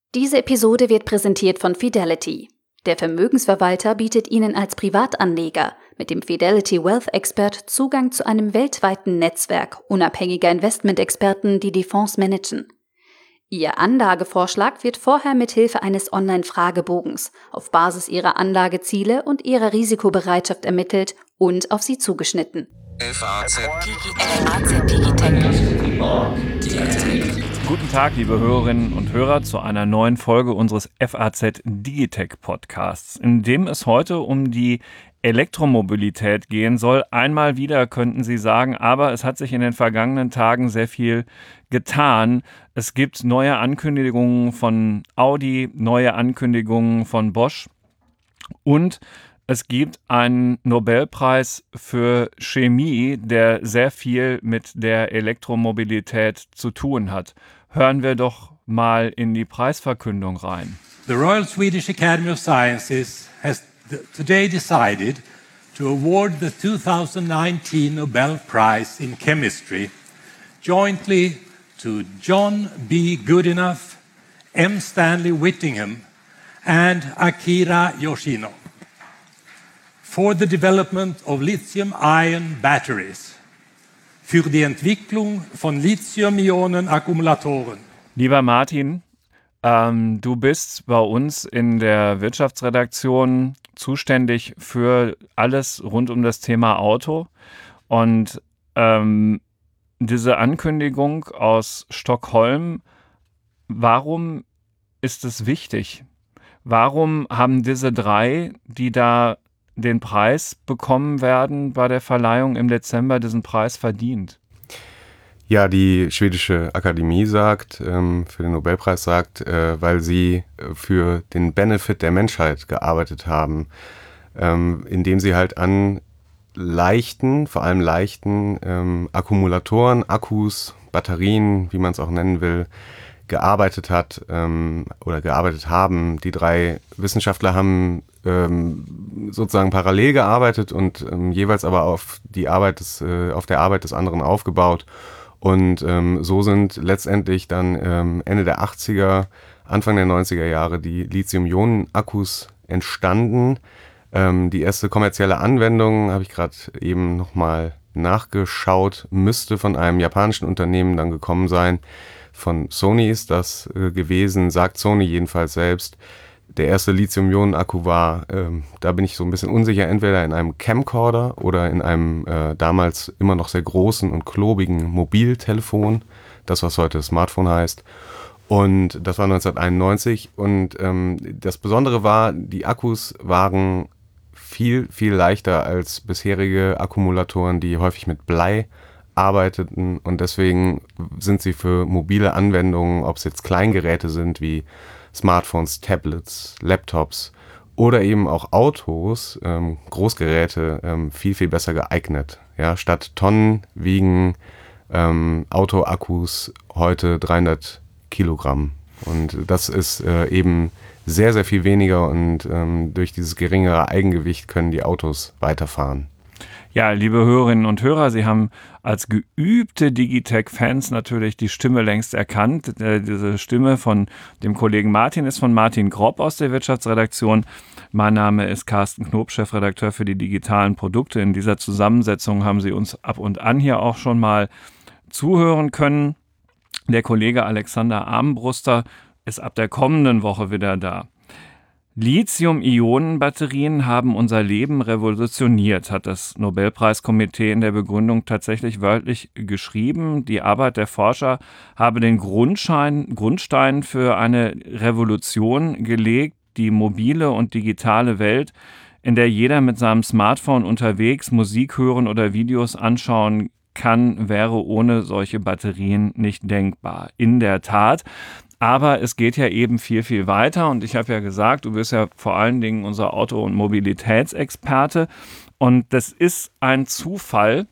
Diese Episode wird präsentiert von Fidelity. Der Vermögensverwalter bietet Ihnen als Privatanleger mit dem Fidelity Wealth Expert Zugang zu einem weltweiten Netzwerk unabhängiger Investmentexperten, die die Fonds managen. Ihr Anlagevorschlag wird vorher mit Hilfe eines Online-Fragebogens auf Basis Ihrer Anlageziele und Ihrer Risikobereitschaft ermittelt und auf Sie zugeschnitten. FAZ Guten Tag, liebe Hörerinnen und Hörer, zu einer neuen Folge unseres FAZ Digitech Podcasts, in dem es heute um die Elektromobilität gehen soll. Einmal wieder könnten Sie sagen, aber es hat sich in den vergangenen Tagen sehr viel getan. Es gibt neue Ankündigungen von Audi, neue Ankündigungen von Bosch und es gibt einen Nobelpreis für Chemie, der sehr viel mit der Elektromobilität zu tun hat. Hören wir doch mal in die Preisverkündung rein. The Royal Swedish Academy of Sciences has today decided to award the 2019 Nobel Prize in Chemistry jointly to John B. Goodenough, M. Stanley Whittingham and Akira Yoshino for the development of lithium-ion batteries, für die Entwicklung von Lithium-Ionen-Akkumulatoren. Lieber Martin, du bist bei uns in der Wirtschaftsredaktion zuständig für alles rund um das Thema Auto. Und diese Ankündigung aus Stockholm, warum ist es wichtig? Warum haben diese drei, die da den Preis bekommen werden bei der Verleihung im Dezember, diesen Preis verdient? Ja, die schwedische Akademie sagt, für den Nobelpreis sagt, weil sie für den Benefit der Menschheit gearbeitet haben, indem sie halt an vor allem leichten Akkumulatoren, Akkus, Batterien, wie man es auch nennen will, gearbeitet haben. Die drei Wissenschaftler haben sozusagen parallel gearbeitet und jeweils aber auf der Arbeit des anderen aufgebaut. Und so sind letztendlich dann Ende der 80er, Anfang der 90er Jahre die Lithium-Ionen-Akkus entstanden. Die erste kommerzielle Anwendung, habe ich gerade eben nochmal nachgeschaut, müsste von einem japanischen Unternehmen dann gekommen sein. Von Sony ist das gewesen, sagt Sony jedenfalls selbst. Der erste Lithium-Ionen-Akku war, da bin ich so ein bisschen unsicher, entweder in einem Camcorder oder in einem damals immer noch sehr großen und klobigen Mobiltelefon, das was heute Smartphone heißt. Und das war 1991 und das Besondere war, die Akkus waren viel, viel leichter als bisherige Akkumulatoren, die häufig mit Blei arbeiteten, und deswegen sind sie für mobile Anwendungen, ob es jetzt Kleingeräte sind wie Smartphones, Tablets, Laptops oder eben auch Autos, Großgeräte, viel, viel besser geeignet. Ja, statt Tonnen wiegen Autoakkus heute 300 Kilogramm. Und das ist eben sehr, sehr viel weniger, und durch dieses geringere Eigengewicht können die Autos weiterfahren. Ja, liebe Hörerinnen und Hörer, Sie haben als geübte Digitech-Fans natürlich die Stimme längst erkannt. Diese Stimme von dem Kollegen Martin ist von Martin Gropp aus der Wirtschaftsredaktion. Mein Name ist Carsten Knob, Chefredakteur für die digitalen Produkte. In dieser Zusammensetzung haben Sie uns ab und an hier auch schon mal zuhören können. Der Kollege Alexander Armbruster ist ab der kommenden Woche wieder da. Lithium-Ionen-Batterien haben unser Leben revolutioniert, hat das Nobelpreiskomitee in der Begründung tatsächlich wörtlich geschrieben. Die Arbeit der Forscher habe den Grundstein für eine Revolution gelegt, die mobile und digitale Welt, in der jeder mit seinem Smartphone unterwegs Musik hören oder Videos anschauen kann, wäre ohne solche Batterien nicht denkbar. In der Tat. Aber es geht ja eben viel, viel weiter, und ich habe ja gesagt, du bist ja vor allen Dingen unser Auto- und Mobilitätsexperte, und das ist ein Zufall,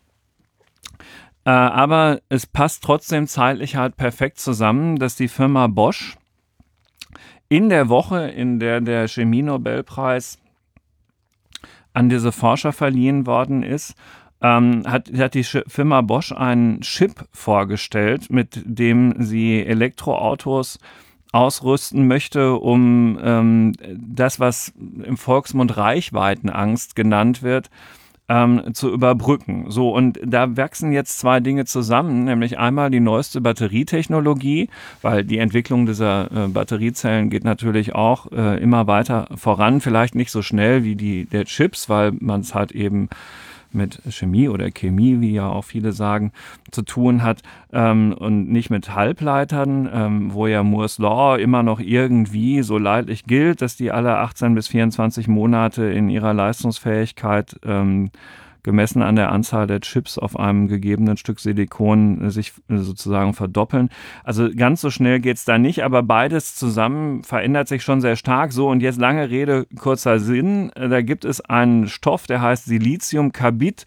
aber es passt trotzdem zeitlich halt perfekt zusammen, dass die Firma Bosch in der Woche, in der der Chemie-Nobelpreis an diese Forscher verliehen worden ist, hat die Firma Bosch einen Chip vorgestellt, mit dem sie Elektroautos ausrüsten möchte, um das, was im Volksmund Reichweitenangst genannt wird, zu überbrücken. So, und da wachsen jetzt zwei Dinge zusammen, nämlich einmal die neueste Batterietechnologie, weil die Entwicklung dieser Batteriezellen geht natürlich auch immer weiter voran, vielleicht nicht so schnell wie die der Chips, weil man es halt eben mit Chemie oder Chemie, wie ja auch viele sagen, zu tun hat und nicht mit Halbleitern, wo ja Moore's Law immer noch irgendwie so leidlich gilt, dass die alle 18 bis 24 Monate in ihrer Leistungsfähigkeit gemessen an der Anzahl der Chips auf einem gegebenen Stück Silikon sich sozusagen verdoppeln. Also ganz so schnell geht's da nicht, aber beides zusammen verändert sich schon sehr stark. So, und jetzt lange Rede, kurzer Sinn. Da gibt es einen Stoff, der heißt Siliziumkarbid.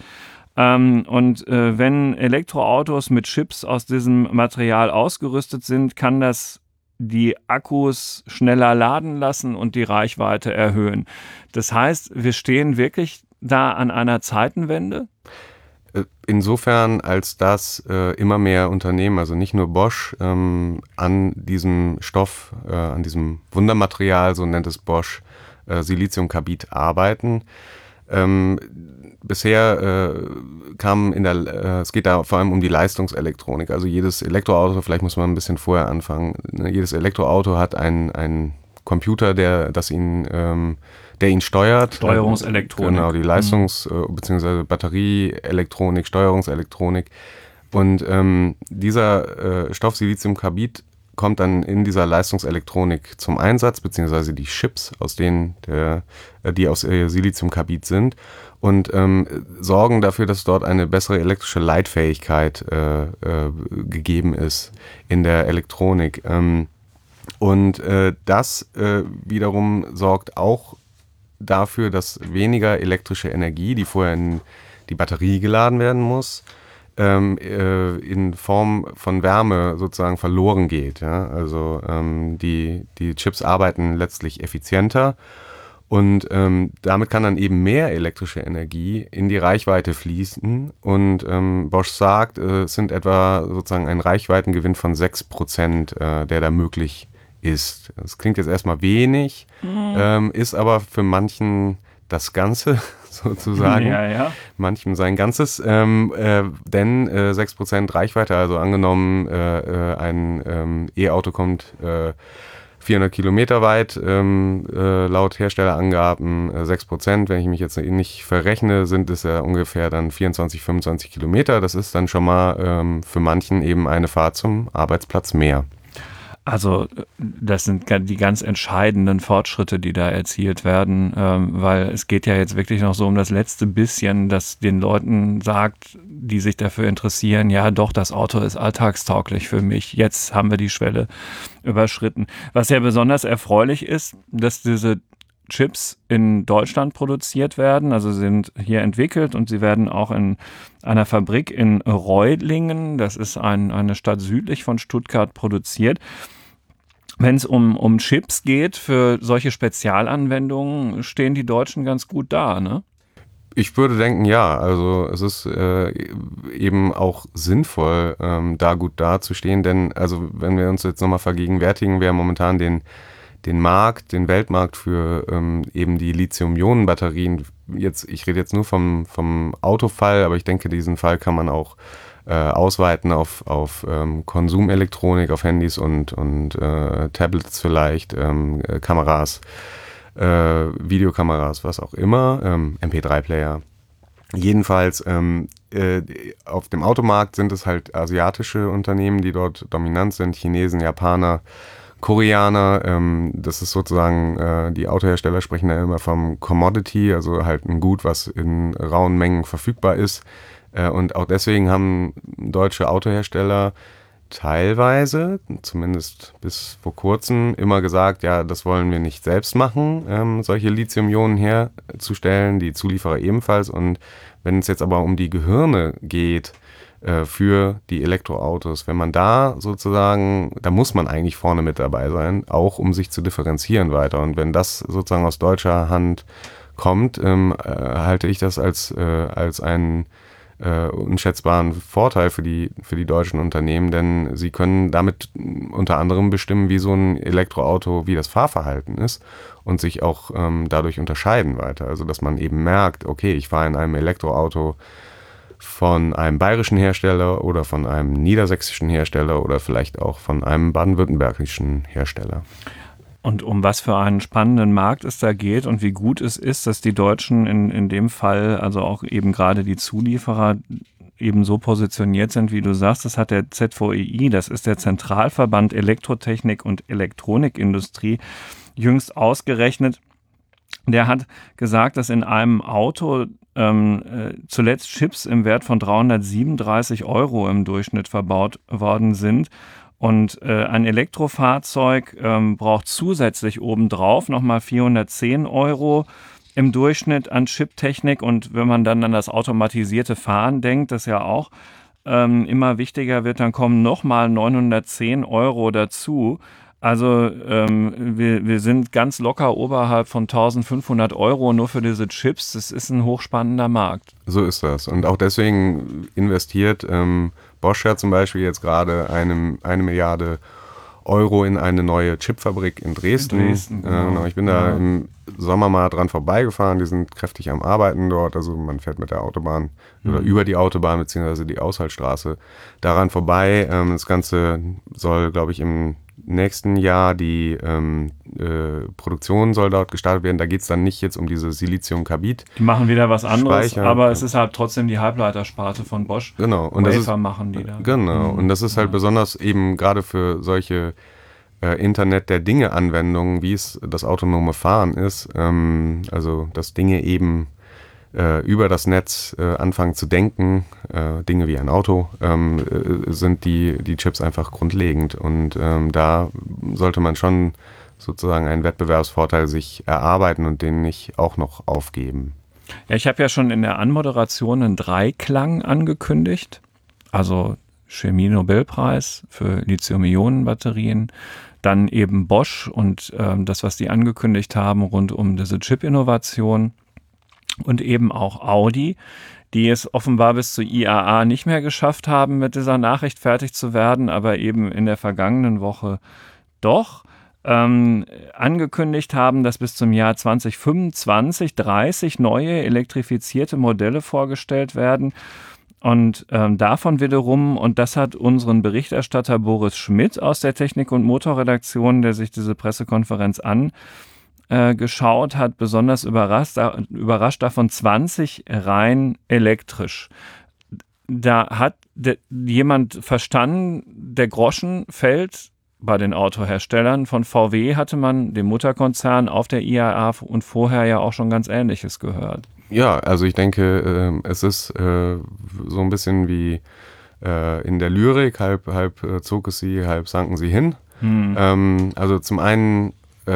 Wenn Elektroautos mit Chips aus diesem Material ausgerüstet sind, kann das die Akkus schneller laden lassen und die Reichweite erhöhen. Das heißt, wir stehen wirklich da an einer Zeitenwende? Insofern, als dass immer mehr Unternehmen, also nicht nur Bosch, an diesem Stoff, an diesem Wundermaterial, so nennt es Bosch, Siliziumkarbid arbeiten. Bisher es geht da vor allem um die Leistungselektronik. Also jedes Elektroauto, vielleicht muss man ein bisschen vorher anfangen, jedes Elektroauto hat einen Computer, der ihn steuert. Steuerungselektronik. Genau, die bzw. Batterieelektronik, Steuerungselektronik. Und dieser Stoff Siliziumkarbid kommt dann in dieser Leistungselektronik zum Einsatz, beziehungsweise die Chips, die aus Siliziumkarbid sind, und sorgen dafür, dass dort eine bessere elektrische Leitfähigkeit gegeben ist in der Elektronik. Das wiederum sorgt auch dafür, dass weniger elektrische Energie, die vorher in die Batterie geladen werden muss, in Form von Wärme sozusagen verloren geht. Ja? Also die Chips arbeiten letztlich effizienter und damit kann dann eben mehr elektrische Energie in die Reichweite fließen. Und Bosch sagt, es sind etwa sozusagen ein Reichweitengewinn von 6%, der da möglich ist. Das klingt jetzt erstmal wenig, ist aber für manchen das Ganze sozusagen. Ja. Manchem sein Ganzes. Denn 6% Reichweite, also angenommen, ein E-Auto kommt 400 Kilometer weit, laut Herstellerangaben 6%. Wenn ich mich jetzt nicht verrechne, sind es ja ungefähr dann 24, 25 Kilometer. Das ist dann schon mal für manchen eben eine Fahrt zum Arbeitsplatz mehr. Also das sind die ganz entscheidenden Fortschritte, die da erzielt werden, weil es geht ja jetzt wirklich noch so um das letzte bisschen, das den Leuten sagt, die sich dafür interessieren, ja doch, das Auto ist alltagstauglich für mich, jetzt haben wir die Schwelle überschritten. Was ja besonders erfreulich ist, dass diese Chips in Deutschland produziert werden, also sind hier entwickelt und sie werden auch in einer Fabrik in Reutlingen, das ist eine Stadt südlich von Stuttgart, produziert. Wenn es um Chips geht für solche Spezialanwendungen, stehen die Deutschen ganz gut da, ne? Ich würde denken, ja. Also es ist eben auch sinnvoll, da gut dazustehen, denn also wenn wir uns jetzt nochmal vergegenwärtigen, wer momentan den Weltmarkt für eben die Lithium-Ionen-Batterien, ich rede jetzt nur vom Autofall, aber ich denke, diesen Fall kann man auch ausweiten auf Konsumelektronik, auf Handys und Tablets vielleicht, Kameras, Videokameras, was auch immer, MP3-Player. Jedenfalls auf dem Automarkt sind es halt asiatische Unternehmen, die dort dominant sind, Chinesen, Japaner, Koreaner, das ist sozusagen, die Autohersteller sprechen da immer vom Commodity, also halt ein Gut, was in rauen Mengen verfügbar ist. Und auch deswegen haben deutsche Autohersteller teilweise, zumindest bis vor kurzem, immer gesagt, ja, das wollen wir nicht selbst machen, solche Lithium-Ionen herzustellen, die Zulieferer ebenfalls. Und wenn es jetzt aber um die Gehirne geht, für die Elektroautos, wenn man da sozusagen, da muss man eigentlich vorne mit dabei sein, auch um sich zu differenzieren weiter. Und wenn das sozusagen aus deutscher Hand kommt, halte ich das als einen unschätzbaren Vorteil für die deutschen Unternehmen, denn sie können damit unter anderem bestimmen, wie so ein Elektroauto, wie das Fahrverhalten ist und sich auch dadurch unterscheiden weiter. Also dass man eben merkt, okay, ich fahre in einem Elektroauto von einem bayerischen Hersteller oder von einem niedersächsischen Hersteller oder vielleicht auch von einem baden-württembergischen Hersteller. Und um was für einen spannenden Markt es da geht und wie gut es ist, dass die Deutschen in dem Fall, also auch eben gerade die Zulieferer, eben so positioniert sind, wie du sagst, das hat der ZVEI, das ist der Zentralverband Elektrotechnik und Elektronikindustrie, jüngst ausgerechnet. Der hat gesagt, dass in einem Auto zuletzt Chips im Wert von 337 € im Durchschnitt verbaut worden sind. Und ein Elektrofahrzeug braucht zusätzlich obendrauf nochmal 410 € im Durchschnitt an Chiptechnik. Und wenn man dann an das automatisierte Fahren denkt, das ja auch immer wichtiger wird, dann kommen nochmal 910 € dazu. Also wir sind ganz locker oberhalb von 1.500 € nur für diese Chips. Das ist ein hochspannender Markt. So ist das. Und auch deswegen investiert Bosch ja zum Beispiel jetzt gerade 1 Milliarde € in eine neue Chipfabrik in Dresden. Genau. Ich bin da im Sommer mal dran vorbeigefahren. Die sind kräftig am Arbeiten dort. Also man fährt mit der Autobahn oder über die Autobahn beziehungsweise die Ausfallstraße daran vorbei. Das Ganze soll, glaube ich, im nächsten Jahr die Produktion soll dort gestartet werden. Da geht es dann nicht jetzt um diese Siliziumkarbid. Die machen wieder was anderes, Speicher. aber es ist halt trotzdem die Halbleitersparte von Bosch. Genau. Und Wafer machen die da. Genau. Und das ist halt besonders eben gerade für solche Internet der Dinge-Anwendungen, wie es das autonome Fahren ist. Also dass Dinge eben über das Netz anfangen zu denken, Dinge wie ein Auto, sind die Chips einfach grundlegend. Und da sollte man schon sozusagen einen Wettbewerbsvorteil sich erarbeiten und den nicht auch noch aufgeben. Ja, ich habe ja schon in der Anmoderation einen Dreiklang angekündigt. Also Chemie-Nobelpreis für Lithium-Ionen-Batterien, dann eben Bosch und das, was die angekündigt haben rund um diese Chip-Innovation. Und eben auch Audi, die es offenbar bis zur IAA nicht mehr geschafft haben, mit dieser Nachricht fertig zu werden, aber eben in der vergangenen Woche doch angekündigt haben, dass bis zum Jahr 2025 30 neue elektrifizierte Modelle vorgestellt werden. Und davon wiederum, und das hat unseren Berichterstatter Boris Schmidt aus der Technik- und Motorredaktion, der sich diese Pressekonferenz geschaut hat, besonders überrascht davon 20 rein elektrisch. Da hat jemand verstanden, der Groschen fällt bei den Autoherstellern. Von VW hatte man, dem Mutterkonzern, auf der IAA und vorher ja auch schon ganz Ähnliches gehört. Ja, also ich denke, es ist so ein bisschen wie in der Lyrik, halb zog es sie, halb sanken sie hin. Also zum einen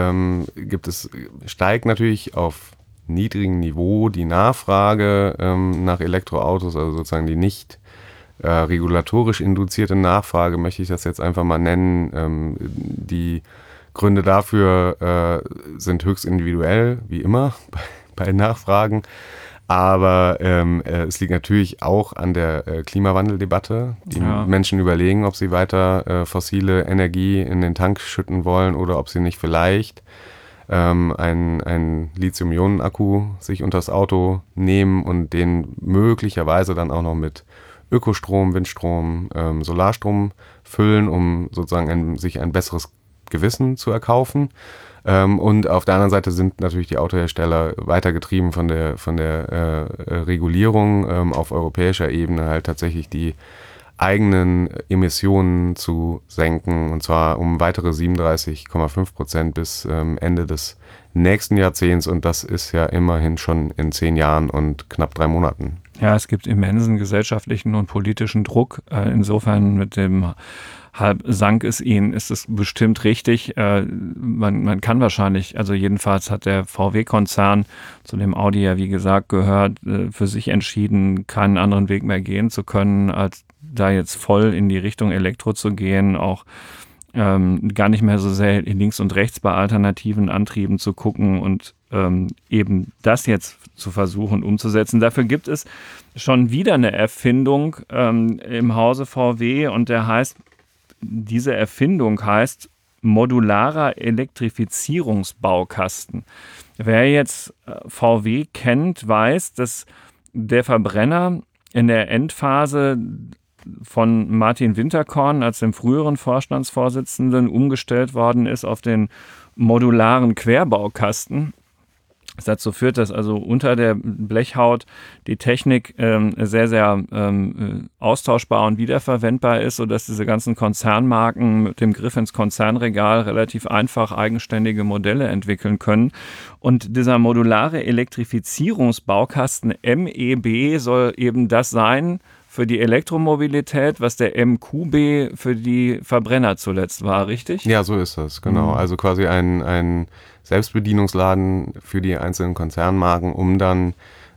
steigt natürlich auf niedrigem Niveau die Nachfrage nach Elektroautos, also sozusagen die nicht regulatorisch induzierte Nachfrage, möchte ich das jetzt einfach mal nennen. Die Gründe dafür sind höchst individuell, wie immer bei Nachfragen. Aber es liegt natürlich auch an der Klimawandeldebatte. Die Menschen überlegen, ob sie weiter fossile Energie in den Tank schütten wollen oder ob sie nicht vielleicht einen Lithium-Ionen-Akku sich unter das Auto nehmen und den möglicherweise dann auch noch mit Ökostrom, Windstrom, Solarstrom füllen, um sozusagen sich ein besseres Gewissen zu erkaufen. Und auf der anderen Seite sind natürlich die Autohersteller weitergetrieben von der Regulierung auf europäischer Ebene halt tatsächlich die eigenen Emissionen zu senken, und zwar um weitere 37,5% bis Ende des nächsten Jahrzehnts, und das ist ja immerhin schon in 10 Jahren und knapp 3 Monaten. Ja, es gibt immensen gesellschaftlichen und politischen Druck. Insofern mit dem halb sank es ihnen, ist es bestimmt richtig. Man kann wahrscheinlich, also jedenfalls hat der VW-Konzern, zu dem Audi ja wie gesagt gehört, für sich entschieden, keinen anderen Weg mehr gehen zu können, als da jetzt voll in die Richtung Elektro zu gehen, auch gar nicht mehr so sehr links und rechts bei alternativen Antrieben zu gucken und eben das jetzt zu versuchen umzusetzen. Dafür gibt es schon wieder eine Erfindung im Hause VW und diese Erfindung heißt modularer Elektrifizierungsbaukasten. Wer jetzt VW kennt, weiß, dass der Verbrenner in der Endphase von Martin Winterkorn als dem früheren Vorstandsvorsitzenden umgestellt worden ist auf den modularen Querbaukasten. Das dazu führt, dass also unter der Blechhaut die Technik sehr, sehr austauschbar und wiederverwendbar ist, sodass diese ganzen Konzernmarken mit dem Griff ins Konzernregal relativ einfach eigenständige Modelle entwickeln können. Und dieser modulare Elektrifizierungsbaukasten MEB soll eben das sein für die Elektromobilität, was der MQB für die Verbrenner zuletzt war, richtig? Ja, so ist das, genau. Also quasi ein Selbstbedienungsladen für die einzelnen Konzernmarken, um dann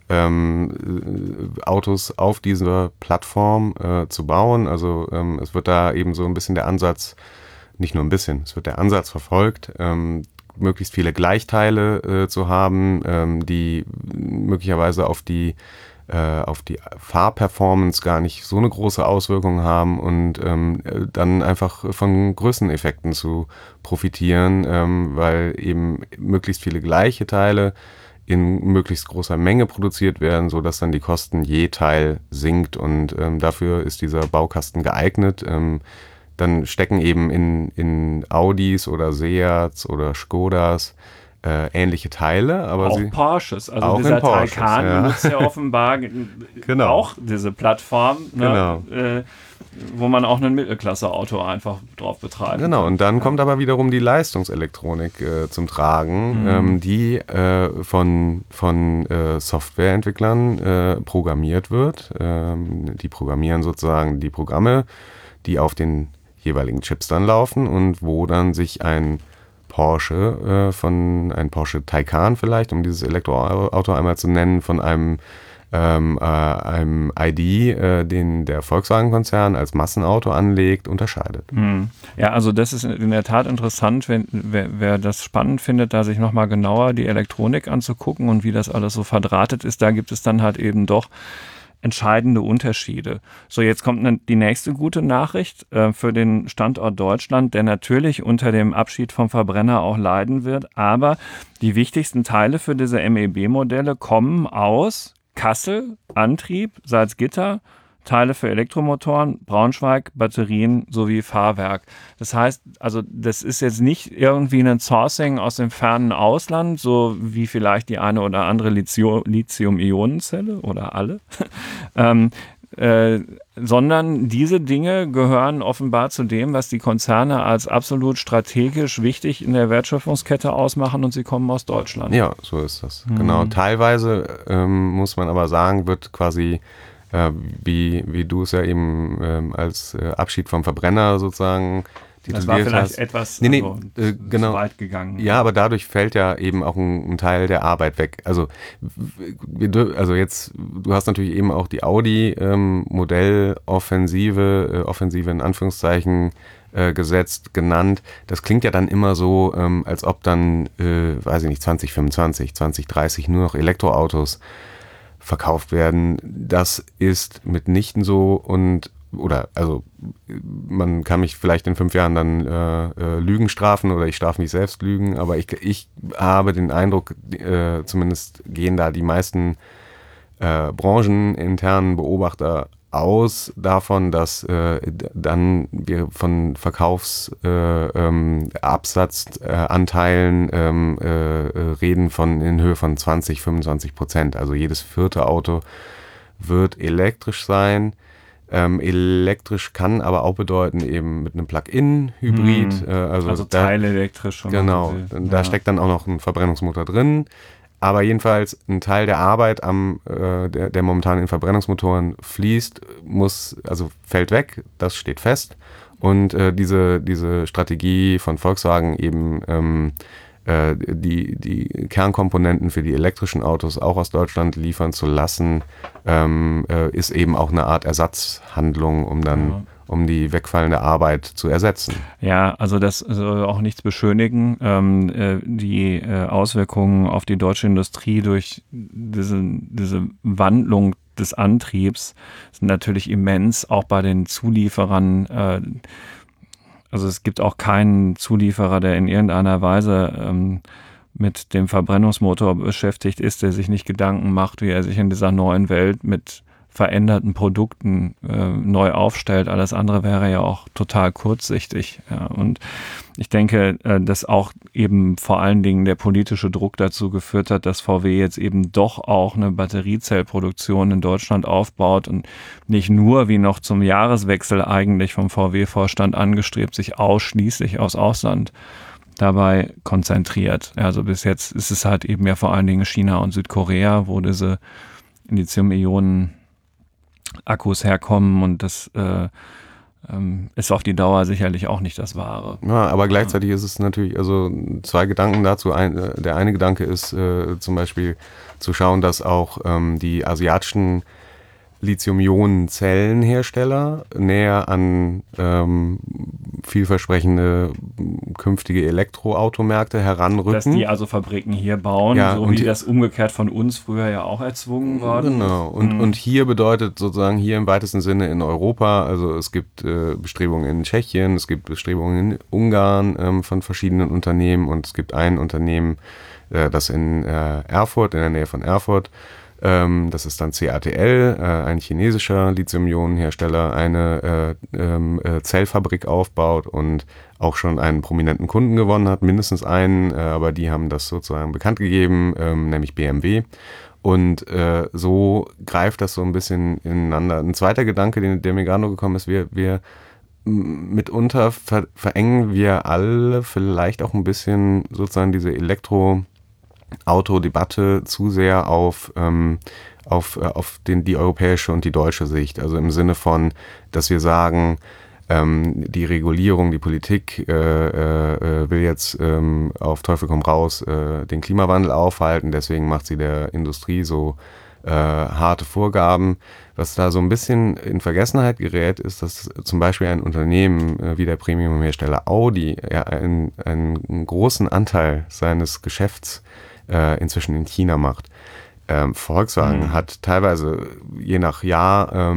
Autos auf dieser Plattform zu bauen. Also es wird da eben so ein bisschen der Ansatz, nicht nur ein bisschen, es wird der Ansatz verfolgt, möglichst viele Gleichteile zu haben, die möglicherweise auf die Fahrperformance gar nicht so eine große Auswirkung haben und dann einfach von Größeneffekten zu profitieren, weil eben möglichst viele gleiche Teile in möglichst großer Menge produziert werden, sodass dann die Kosten je Teil sinkt und dafür ist dieser Baukasten geeignet. Dann stecken eben in Audis oder Seats oder Skodas ähnliche Teile, aber auch Porsches, also auch dieser Porsches, Taycan benutzt ja offenbar auch diese Plattform, ne, wo man auch ein Mittelklasse-Auto einfach drauf betreiben Genau, kann. Und dann kommt aber wiederum die Leistungselektronik zum Tragen, die von Softwareentwicklern programmiert wird. Die programmieren sozusagen die Programme, die auf den jeweiligen Chips dann laufen und wo dann sich ein Porsche Taycan vielleicht, um dieses Elektroauto einmal zu nennen, von einem ID, den der Volkswagen-Konzern als Massenauto anlegt, unterscheidet. Ja, also das ist in der Tat interessant, wer das spannend findet, da sich nochmal genauer die Elektronik anzugucken und wie das alles so verdrahtet ist, da gibt es dann halt eben doch entscheidende Unterschiede. So, jetzt kommt die nächste gute Nachricht für den Standort Deutschland, der natürlich unter dem Abschied vom Verbrenner auch leiden wird, aber die wichtigsten Teile für diese MEB-Modelle kommen aus Kassel, Antrieb, Salzgitter, Teile für Elektromotoren, Braunschweig, Batterien sowie Fahrwerk. Das heißt, also das ist jetzt nicht irgendwie ein Sourcing aus dem fernen Ausland, so wie vielleicht die eine oder andere Lithium-Ionen-Zelle oder alle, sondern diese Dinge gehören offenbar zu dem, was die Konzerne als absolut strategisch wichtig in der Wertschöpfungskette ausmachen und sie kommen aus Deutschland. Ja, so ist das. Genau. Teilweise muss man aber sagen, wird quasi wie du es ja eben als Abschied vom Verbrenner sozusagen tituliert hast. Das war vielleicht etwas genau. weit gegangen. Ja, aber dadurch fällt ja eben auch ein Teil der Arbeit weg. Also jetzt, du hast natürlich eben auch die Audi Modelloffensive, Offensive in Anführungszeichen genannt. Das klingt ja dann immer so, als ob dann, 2025, 2030 nur noch Elektroautos verkauft werden. Das ist mitnichten so man kann mich vielleicht in 5 Jahren dann Lügen strafen oder ich strafe mich selbst Lügen, aber ich habe den Eindruck, zumindest gehen da die meisten brancheninternen Beobachter aus davon, dass dann wir von Verkaufsabsatzanteilen reden in Höhe von 20-25%. Also jedes 4. Auto wird elektrisch sein. Elektrisch kann aber auch bedeuten eben mit einem Plug-in-Hybrid. Also teilelektrisch. Genau, da steckt dann auch noch ein Verbrennungsmotor drin. Aber jedenfalls ein Teil der Arbeit der momentan in Verbrennungsmotoren fließt, fällt weg, das steht fest. Und diese Strategie von Volkswagen eben die Kernkomponenten für die elektrischen Autos auch aus Deutschland liefern zu lassen, ist eben auch eine Art Ersatzhandlung, um dann um die wegfallende Arbeit zu ersetzen. Ja, also das soll auch nichts beschönigen. Die Auswirkungen auf die deutsche Industrie durch diese Wandlung des Antriebs sind natürlich immens, auch bei den Zulieferern. Also es gibt auch keinen Zulieferer, der in irgendeiner Weise mit dem Verbrennungsmotor beschäftigt ist, der sich nicht Gedanken macht, wie er sich in dieser neuen Welt mit veränderten Produkten neu aufstellt. Alles andere wäre ja auch total kurzsichtig. Ja. Und ich denke, dass auch eben vor allen Dingen der politische Druck dazu geführt hat, dass VW jetzt eben doch auch eine Batteriezellproduktion in Deutschland aufbaut und nicht nur, wie noch zum Jahreswechsel eigentlich vom VW-Vorstand angestrebt, sich ausschließlich aufs Ausland dabei konzentriert. Also bis jetzt ist es halt eben ja vor allen Dingen China und Südkorea, wo diese Lithium-Ionen-Akkus herkommen, und das ist auf die Dauer sicherlich auch nicht das Wahre. Ja, aber gleichzeitig ist es natürlich, also zwei Gedanken dazu. Der eine Gedanke ist zum Beispiel zu schauen, dass auch die asiatischen Lithium-Ionen-Zellenhersteller näher an vielversprechende künftige Elektroautomärkte heranrücken. Dass die also Fabriken hier bauen, ja, so wie das umgekehrt von uns früher ja auch erzwungen worden. Genau, und hier bedeutet sozusagen hier im weitesten Sinne in Europa, also es gibt Bestrebungen in Tschechien, es gibt Bestrebungen in Ungarn von verschiedenen Unternehmen, und es gibt ein Unternehmen, das in Erfurt, in der Nähe von Erfurt, das ist dann CATL, ein chinesischer Lithium-Ionen-Hersteller, eine Zellfabrik aufbaut und auch schon einen prominenten Kunden gewonnen hat, mindestens einen, aber die haben das sozusagen bekannt gegeben, nämlich BMW. Und so greift das so ein bisschen ineinander. Ein zweiter Gedanke, der mir gerade noch gekommen ist, wir mitunter verengen wir alle vielleicht auch ein bisschen sozusagen diese Autodebatte zu sehr auf die europäische und die deutsche Sicht. Also im Sinne von, dass wir sagen, die Regulierung, die Politik will jetzt auf Teufel komm raus den Klimawandel aufhalten, deswegen macht sie der Industrie so harte Vorgaben. Was da so ein bisschen in Vergessenheit gerät, ist, dass zum Beispiel ein Unternehmen wie der Premium-Hersteller Audi ja einen großen Anteil seines Geschäfts inzwischen in China macht. Volkswagen hat teilweise je nach Jahr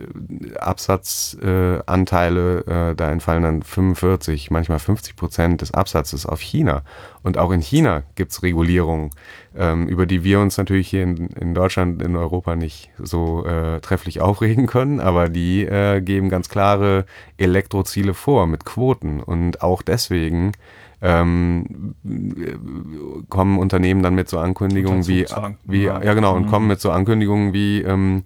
Absatzanteile, da entfallen dann 45, manchmal 50% des Absatzes auf China. Und auch in China gibt es Regulierungen, über die wir uns natürlich hier in Deutschland, in Europa nicht so trefflich aufregen können, aber die geben ganz klare Elektroziele vor mit Quoten. Und auch deswegen kommen Unternehmen dann mit so Ankündigungen kommen mit so Ankündigungen wie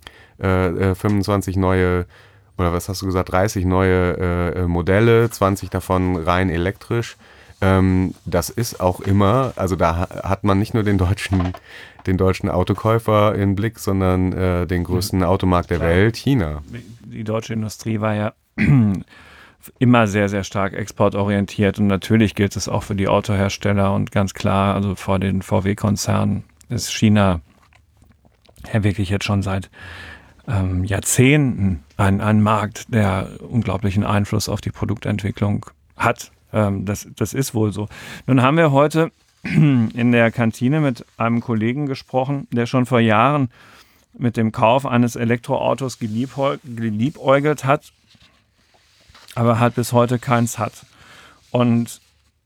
25 neue, oder was hast du gesagt, 30 neue Modelle, 20 davon rein elektrisch. Das ist auch immer, also da hat man nicht nur den deutschen Autokäufer im Blick, sondern den größten Automarkt der Welt, China. Die deutsche Industrie war ja immer sehr, sehr stark exportorientiert, und natürlich gilt es auch für die Autohersteller, und ganz klar, also vor den VW-Konzernen ist China ja wirklich jetzt schon seit Jahrzehnten ein Markt, der unglaublichen Einfluss auf die Produktentwicklung hat. Das ist wohl so. Nun haben wir heute in der Kantine mit einem Kollegen gesprochen, der schon vor Jahren mit dem Kauf eines Elektroautos geliebäugelt hat, aber halt bis heute keins hat. Und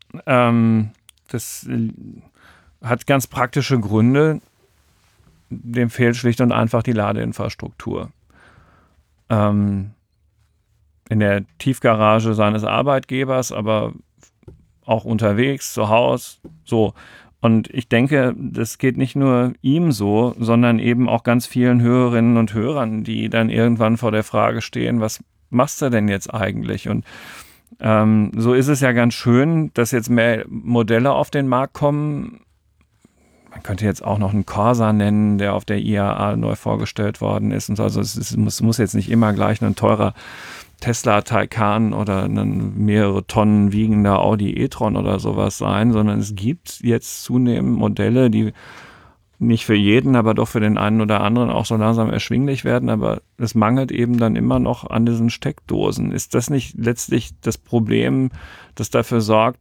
das hat ganz praktische Gründe. Dem fehlt schlicht und einfach die Ladeinfrastruktur. In der Tiefgarage seines Arbeitgebers, aber auch unterwegs, zu Hause, so. Und ich denke, das geht nicht nur ihm so, sondern eben auch ganz vielen Hörerinnen und Hörern, die dann irgendwann vor der Frage stehen, was machst du denn jetzt eigentlich? Und so ist es ja ganz schön, dass jetzt mehr Modelle auf den Markt kommen. Man könnte jetzt auch noch einen Corsa nennen, der auf der IAA neu vorgestellt worden ist. Und so. Also es muss jetzt nicht immer gleich ein teurer Tesla Taycan oder ein mehrere Tonnen wiegender Audi e-tron oder sowas sein, sondern es gibt jetzt zunehmend Modelle, die nicht für jeden, aber doch für den einen oder anderen auch so langsam erschwinglich werden, aber es mangelt eben dann immer noch an diesen Steckdosen. Ist das nicht letztlich das Problem, das dafür sorgt,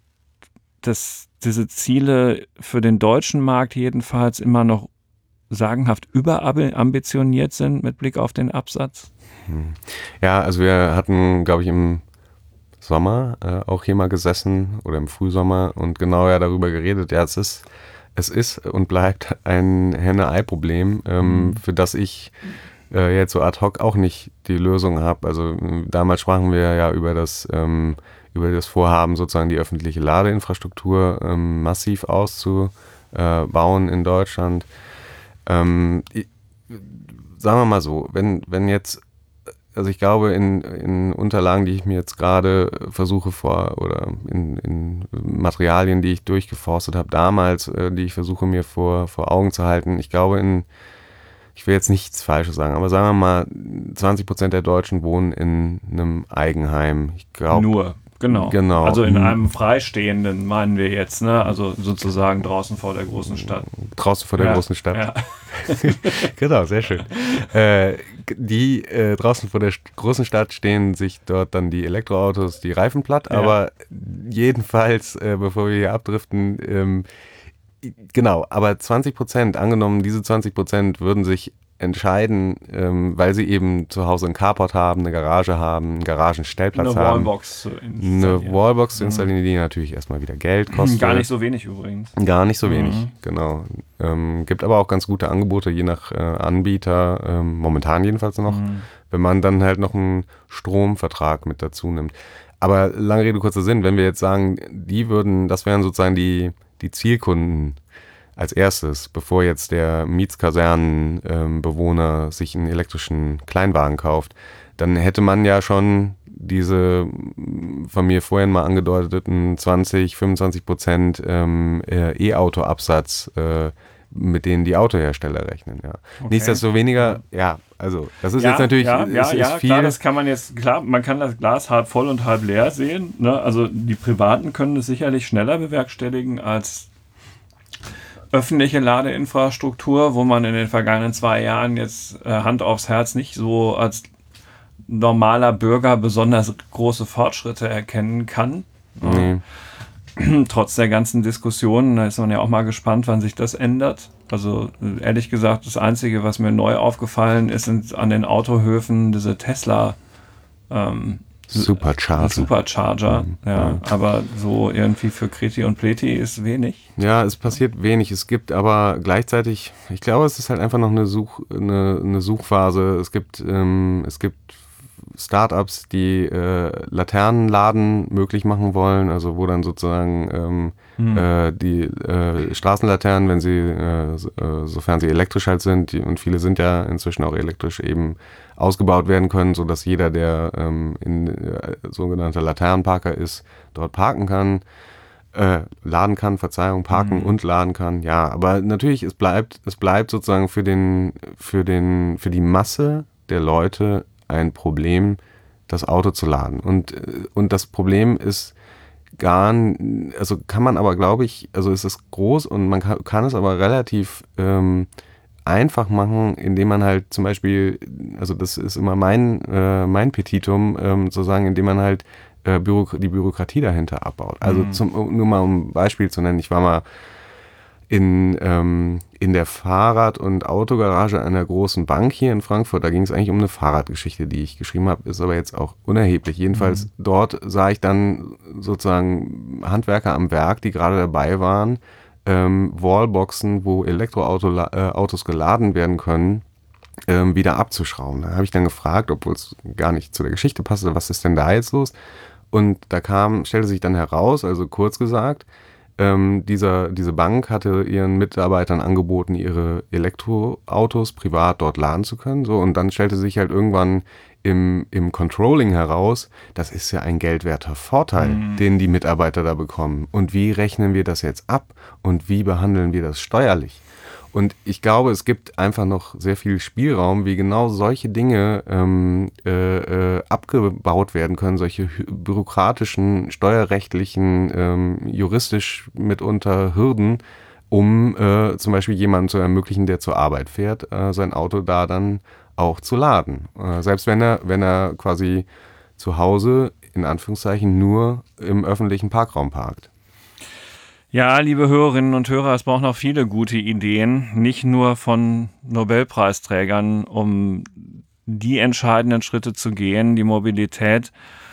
dass diese Ziele für den deutschen Markt jedenfalls immer noch sagenhaft überambitioniert sind mit Blick auf den Absatz? Ja, also wir hatten, glaube ich, im Sommer auch hier mal gesessen oder im Frühsommer und genau darüber geredet. Ja, es ist und bleibt ein Henne-Ei-Problem, für das ich jetzt so ad hoc auch nicht die Lösung habe. Also damals sprachen wir ja über das Vorhaben, sozusagen die öffentliche Ladeinfrastruktur massiv auszubauen in Deutschland. Sagen wir mal so, wenn jetzt, also ich glaube, in Unterlagen, die ich mir jetzt gerade versuche oder in Materialien, die ich durchgeforstet habe damals, die ich versuche mir vor Augen zu halten, ich glaube, ich will jetzt nichts Falsches sagen, aber sagen wir mal, 20% der Deutschen wohnen in einem Eigenheim. Ich glaube, nur. Genau. Also in einem Freistehenden meinen wir jetzt, ne? Also sozusagen draußen vor der großen Stadt. Draußen vor der großen Stadt. Ja. Genau, sehr schön. Die draußen vor der großen Stadt stehen sich dort dann die Elektroautos, die Reifen platt, aber jedenfalls, bevor wir hier abdriften, genau, aber 20%, angenommen diese 20% würden sich entscheiden, weil sie eben zu Hause einen Carport haben, eine Garage haben, einen Garagenstellplatz haben. Eine Wallbox zu installieren, die natürlich erstmal wieder Geld kostet. Gar nicht so wenig übrigens. Gar nicht so wenig, genau. Gibt aber auch ganz gute Angebote, je nach Anbieter, momentan jedenfalls noch, wenn man dann halt noch einen Stromvertrag mit dazu nimmt. Aber lange Rede, kurzer Sinn, wenn wir jetzt sagen, das wären sozusagen die Zielkunden als erstes, bevor jetzt der Mietskasernenbewohner sich einen elektrischen Kleinwagen kauft, dann hätte man ja schon diese von mir vorhin mal angedeuteten 20-25% E-Auto-Absatz, mit denen die Autohersteller rechnen. Ja. Okay. Nichtsdestoweniger, also das ist jetzt natürlich ist viel. Klar, das kann man jetzt, man kann das Glas halb voll und halb leer sehen. Ne? Also die Privaten können es sicherlich schneller bewerkstelligen als öffentliche Ladeinfrastruktur, wo man in den vergangenen 2 Jahren jetzt Hand aufs Herz nicht so als normaler Bürger besonders große Fortschritte erkennen kann. Nee. Trotz der ganzen Diskussionen, da ist man ja auch mal gespannt, wann sich das ändert. Also ehrlich gesagt, das Einzige, was mir neu aufgefallen ist, sind an den Autohöfen diese Tesla Supercharger, aber so irgendwie für Kreti und Pleti ist wenig. Ja, es passiert wenig. Es gibt aber gleichzeitig, ich glaube, es ist halt einfach noch eine Suchphase. Es gibt Startups, die Laternenladen möglich machen wollen, also wo dann sozusagen die Straßenlaternen, wenn sie, sofern sie elektrisch halt sind, und viele sind ja inzwischen auch elektrisch, eben ausgebaut werden können, sodass jeder, der sogenannter Laternenparker ist, dort parken kann, parken und laden kann. Ja, aber natürlich, es bleibt sozusagen für die Masse der Leute ein Problem, das Auto zu laden. Und das Problem ist kann man aber, glaube ich, also es ist groß und man kann es aber relativ einfach machen, indem man halt zum Beispiel, also das ist immer mein Petitum, sozusagen, indem man halt die Bürokratie dahinter abbaut. Also nur mal um ein Beispiel zu nennen, ich war mal in der Fahrrad- und Autogarage einer großen Bank hier in Frankfurt. Da ging es eigentlich um eine Fahrradgeschichte, die ich geschrieben habe, ist aber jetzt auch unerheblich. Jedenfalls dort sah ich dann sozusagen Handwerker am Werk, die gerade dabei waren, Wallboxen, wo Elektroautos geladen werden können, wieder abzuschrauben. Da habe ich dann gefragt, obwohl es gar nicht zu der Geschichte passte, was ist denn da jetzt los? Und da stellte sich dann heraus, also kurz gesagt, diese Bank hatte ihren Mitarbeitern angeboten, ihre Elektroautos privat dort laden zu können. So, und dann stellte sich halt irgendwann im Controlling heraus, das ist ja ein geldwerter Vorteil, den die Mitarbeiter da bekommen. Und wie rechnen wir das jetzt ab? Und wie behandeln wir das steuerlich? Und ich glaube, es gibt einfach noch sehr viel Spielraum, wie genau solche Dinge abgebaut werden können, solche bürokratischen, steuerrechtlichen, juristisch mitunter Hürden, um zum Beispiel jemandem zu ermöglichen, der zur Arbeit fährt, sein Auto da dann auch zu laden. Selbst wenn er quasi zu Hause in Anführungszeichen nur im öffentlichen Parkraum parkt. Ja, liebe Hörerinnen und Hörer, es braucht noch viele gute Ideen, nicht nur von Nobelpreisträgern, um die entscheidenden Schritte zu gehen, die Mobilität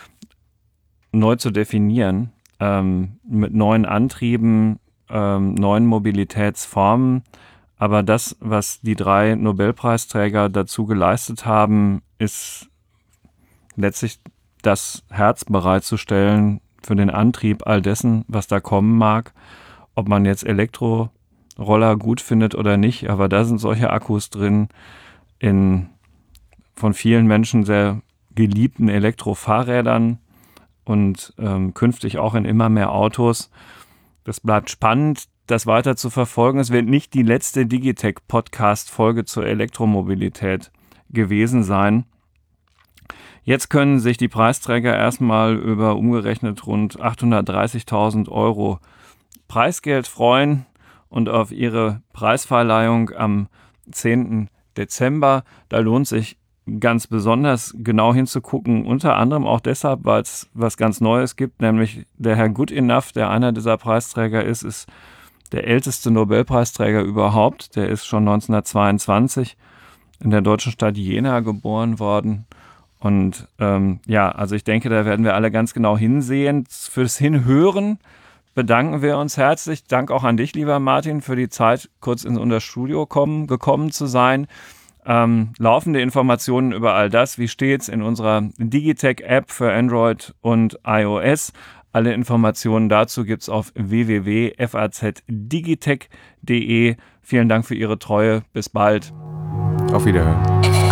neu zu definieren, mit neuen Antrieben, neuen Mobilitätsformen. Aber das, was die 3 Nobelpreisträger dazu geleistet haben, ist letztlich das Herz bereitzustellen für den Antrieb all dessen, was da kommen mag. Ob man jetzt Elektroroller gut findet oder nicht, aber da sind solche Akkus drin in von vielen Menschen sehr geliebten Elektrofahrrädern und künftig auch in immer mehr Autos. Das bleibt spannend, das weiter zu verfolgen. Es wird nicht die letzte Digitech-Podcast-Folge zur Elektromobilität gewesen sein. Jetzt können sich die Preisträger erstmal über umgerechnet rund 830.000 € Preisgeld freuen und auf ihre Preisverleihung am 10. Dezember. Da lohnt sich ganz besonders genau hinzugucken, unter anderem auch deshalb, weil es was ganz Neues gibt, nämlich der Herr Goodenough, der einer dieser Preisträger ist der älteste Nobelpreisträger überhaupt. Der ist schon 1922 in der deutschen Stadt Jena geboren worden. Und also ich denke, da werden wir alle ganz genau hinsehen. Fürs Hinhören bedanken wir uns herzlich. Dank auch an dich, lieber Martin, für die Zeit, kurz in unser Studio gekommen zu sein. Laufende Informationen über all das, wie steht's in unserer Digitech-App für Android und iOS. Alle Informationen dazu gibt's auf www.fazdigitech.de. Vielen Dank für Ihre Treue. Bis bald. Auf Wiederhören.